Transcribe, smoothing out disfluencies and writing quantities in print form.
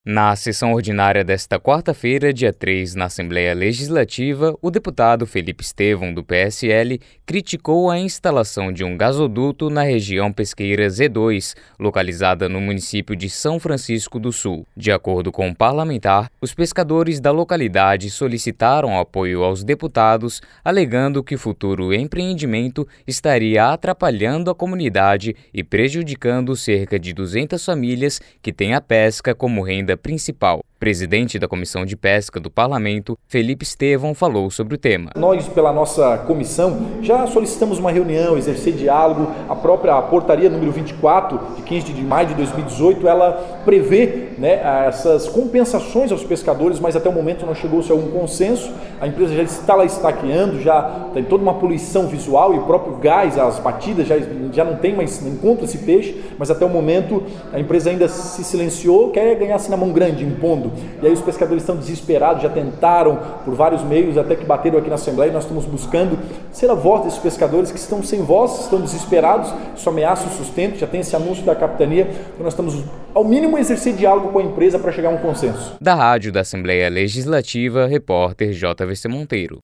Na sessão ordinária desta quarta-feira, dia 3, na Assembleia Legislativa, o deputado Felipe Estevão, do PSL, criticou a instalação de um gasoduto na região pesqueira Z2, localizada no município de São Francisco do Sul. De acordo com o parlamentar, os pescadores da localidade solicitaram apoio aos deputados, alegando que o futuro empreendimento estaria atrapalhando a comunidade e prejudicando cerca de 200 famílias que têm a pesca como renda principal. O presidente da Comissão de Pesca do Parlamento, Felipe Estevão, falou sobre o tema. Nós, pela nossa comissão, já solicitamos uma reunião, exercer diálogo. A própria portaria número 24, de 15 de maio de 2018, ela prevê essas compensações aos pescadores, mas até o momento não chegou-se a algum consenso. A empresa já está lá estaqueando, já tem toda uma poluição visual e o próprio gás, as batidas já não tem mais, não encontra esse peixe, mas até o momento a empresa ainda se silenciou, quer ganhar assim na mão grande, impondo. E aí os pescadores estão desesperados, já tentaram por vários meios, até que bateram aqui na Assembleia, e nós estamos buscando ser a voz desses pescadores que estão sem voz, estão desesperados, isso ameaça o sustento, já tem esse anúncio da capitania, então nós estamos, ao mínimo, exercer diálogo com a empresa para chegar a um consenso. Da Rádio da Assembleia Legislativa, repórter JVC Monteiro.